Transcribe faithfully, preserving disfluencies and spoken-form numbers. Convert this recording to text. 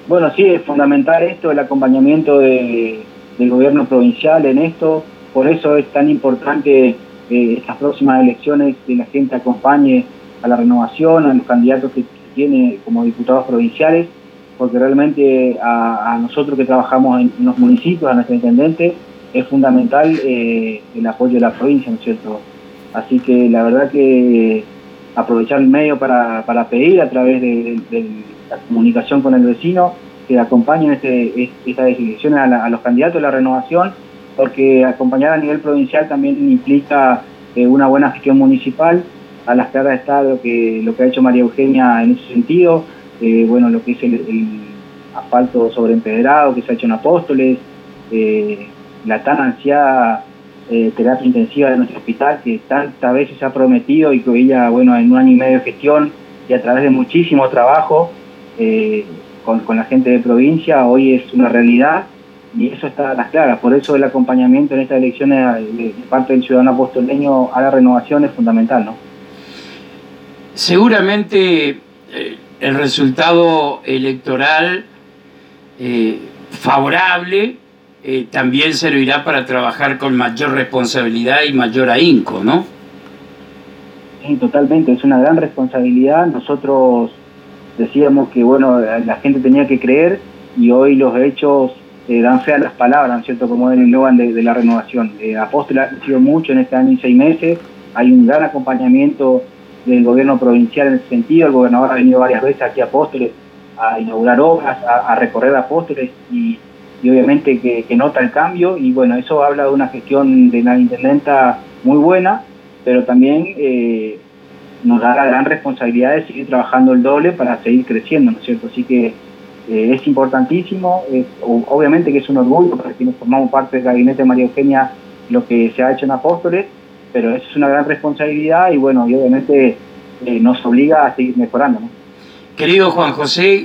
Bueno, sí, es fundamental esto, el acompañamiento de, del gobierno provincial en esto, por eso es tan importante eh, estas próximas elecciones, que la gente acompañe a la renovación, a los candidatos que, que tiene como diputados provinciales, porque realmente a, a nosotros que trabajamos en, en los municipios, a nuestro intendente, es fundamental eh, el apoyo de la provincia, ¿no es cierto? Así que la verdad que aprovechar el medio para, para pedir a través de, de, de la comunicación con el vecino que acompañen este, estas elecciones a, la, a los candidatos de la renovación, porque acompañar a nivel provincial también implica eh, una buena gestión municipal. A las claras está lo que, lo que ha hecho María Eugenia en ese sentido, eh, bueno, lo que es el, el asfalto sobreempedrado que se ha hecho en Apóstoles, eh, la tan ansiada eh, terapia intensiva de nuestro hospital que tantas veces se ha prometido y que ella, bueno, en un año y medio de gestión y a través de muchísimo trabajo eh, con, con la gente de provincia, hoy es una realidad y eso está a las claras. Por eso el acompañamiento en estas elecciones de, de parte del ciudadano apostoleño a la renovación es fundamental, ¿no? Seguramente eh, el resultado electoral eh, favorable eh, también servirá para trabajar con mayor responsabilidad y mayor ahínco, ¿no? Sí, totalmente, es una gran responsabilidad. Nosotros decíamos que, bueno, la gente tenía que creer y hoy los hechos eh, dan fe a las palabras, ¿no es cierto?, como es el eslogan de, de la renovación. Eh, Apóstol ha sido mucho en este año y seis meses, hay un gran acompañamiento del gobierno provincial en ese sentido. El gobernador ha venido varias veces aquí a Apóstoles a inaugurar obras, a, a recorrer Apóstoles y, y obviamente que, que nota el cambio y bueno, eso habla de una gestión de la intendenta muy buena, pero también eh, nos da la gran responsabilidad de seguir trabajando el doble para seguir creciendo, ¿no es cierto? Así que eh, es importantísimo, es, obviamente que es un orgullo para quienes formamos parte del gabinete de María Eugenia lo que se ha hecho en Apóstoles, pero eso es una gran responsabilidad y bueno, y obviamente eh, nos obliga a seguir mejorando, ¿no? Querido Juan José,